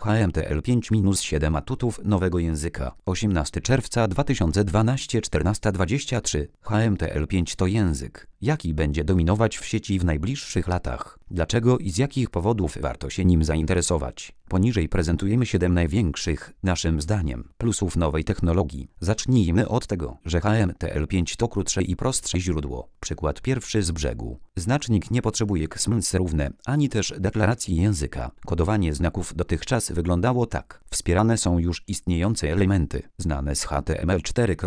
HTML5-7 atutów nowego języka. 18 czerwca 2012 14:23. HTML5 to język, jaki będzie dominować w sieci w najbliższych latach. Dlaczego i z jakich powodów warto się nim zainteresować? Poniżej prezentujemy 7 największych, naszym zdaniem, plusów nowej technologii. Zacznijmy od tego, że HTML5 to krótsze i prostsze źródło. Przykład pierwszy z brzegu. Znacznik nie potrzebuje XML równe, ani też deklaracji języka. Kodowanie znaków dotychczas wyglądało tak. Wspierane są już istniejące elementy, znane z HTML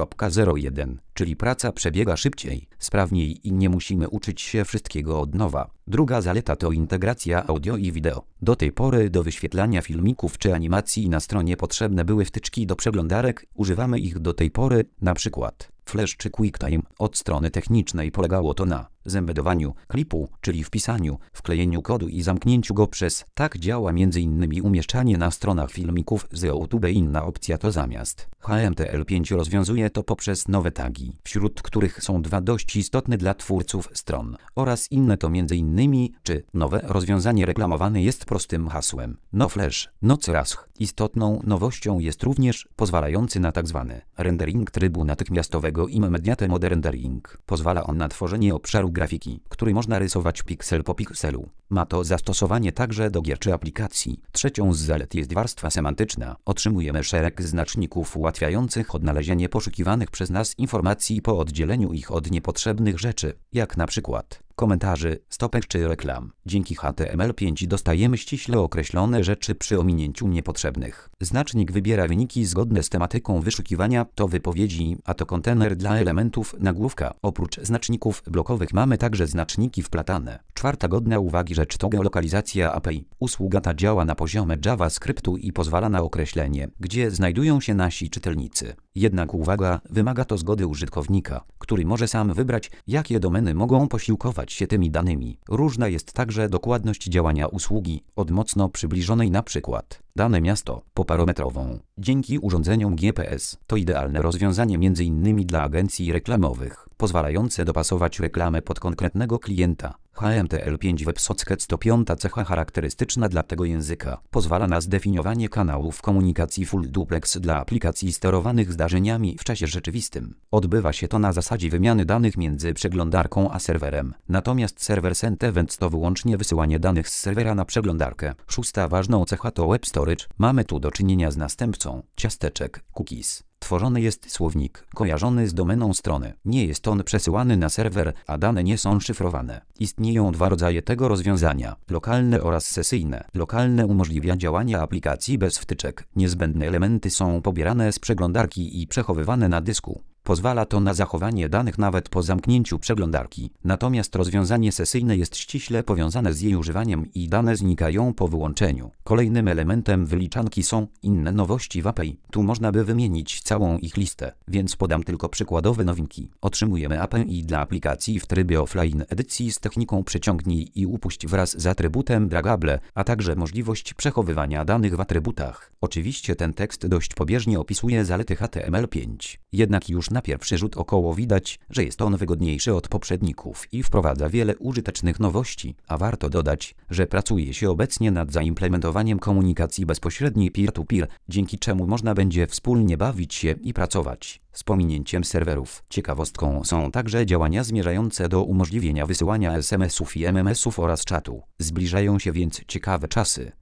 4.01, czyli praca przebiega szybciej, sprawniej i nie musimy uczyć się wszystkiego od nowa. Druga zaleta to integracja audio i wideo. Do tej pory do wyświetlania filmików czy animacji na stronie potrzebne były wtyczki do przeglądarek. Używamy ich do tej pory, na przykład Flash czy QuickTime. Od strony technicznej polegało to na zembedowaniu klipu, czyli wpisaniu, wklejeniu kodu i zamknięciu go przez. Tak działa m.in. umieszczanie na stronach filmików z YouTube. Inna opcja to zamiast. HTML5 rozwiązuje to poprzez nowe tagi, wśród których są dwa dość istotne dla twórców stron, oraz inne to m.in. czy nowe rozwiązanie reklamowane jest prostym hasłem No Flash, No Crash. Istotną nowością jest również pozwalający na tzw. rendering trybu natychmiastowego Immediate Mode Rendering. Pozwala on na tworzenie obszaru grafiki, który można rysować piksel po pikselu. Ma to zastosowanie także do gier czy aplikacji. Trzecią z zalet jest warstwa semantyczna. Otrzymujemy szereg znaczników ułatwiających odnalezienie poszukiwanych przez nas informacji po oddzieleniu ich od niepotrzebnych rzeczy, jak na przykład komentarzy, stopek czy reklam. Dzięki HTML5 dostajemy ściśle określone rzeczy przy ominięciu niepotrzebnych. Znacznik wybiera wyniki zgodne z tematyką wyszukiwania, to wypowiedzi, a to kontener dla elementów nagłówka. Oprócz znaczników blokowych mamy także znaczniki wplatane. Czwarta godna uwagi rzecz to geolokalizacja API. Usługa ta działa na poziomie JavaScriptu i pozwala na określenie, gdzie znajdują się nasi czytelnicy. Jednak uwaga, wymaga to zgody użytkownika, który może sam wybrać, jakie domeny mogą posiłkować się tymi danymi. Różna jest także dokładność działania usługi, od mocno przybliżonej na przykład dane miasto po parometrową. Dzięki urządzeniom GPS to idealne rozwiązanie m.in. dla agencji reklamowych, pozwalające dopasować reklamę pod konkretnego klienta. HTML5 WebSocket to piąta cecha charakterystyczna dla tego języka. Pozwala na zdefiniowanie kanałów komunikacji Full Duplex dla aplikacji sterowanych zdarzeniami w czasie rzeczywistym. Odbywa się to na zasadzie wymiany danych między przeglądarką a serwerem. Natomiast server send events to wyłącznie wysyłanie danych z serwera na przeglądarkę. Szósta ważną cecha to Web Storage. Mamy tu do czynienia z następcą ciasteczek, cookies. Tworzony jest słownik kojarzony z domeną strony. Nie jest on przesyłany na serwer, a dane nie są szyfrowane. Istnieją dwa rodzaje tego rozwiązania: lokalne oraz sesyjne. Lokalne umożliwia działanie aplikacji bez wtyczek. Niezbędne elementy są pobierane z przeglądarki i przechowywane na dysku. Pozwala to na zachowanie danych nawet po zamknięciu przeglądarki. Natomiast rozwiązanie sesyjne jest ściśle powiązane z jej używaniem i dane znikają po wyłączeniu. Kolejnym elementem wyliczanki są inne nowości w API. Tu można by wymienić całą ich listę, więc podam tylko przykładowe nowinki. Otrzymujemy API dla aplikacji w trybie offline edycji z techniką przyciągnij i upuść wraz z atrybutem dragable, a także możliwość przechowywania danych w atrybutach. Oczywiście ten tekst dość pobieżnie opisuje zalety HTML5. Jednak już na pierwszy rzut oka widać, że jest on wygodniejszy od poprzedników i wprowadza wiele użytecznych nowości, a warto dodać, że pracuje się obecnie nad zaimplementowaniem komunikacji bezpośredniej peer-to-peer, dzięki czemu można będzie wspólnie bawić się i pracować z pominięciem serwerów. Ciekawostką są także działania zmierzające do umożliwienia wysyłania SMS-ów i MMS-ów oraz czatu. Zbliżają się więc ciekawe czasy.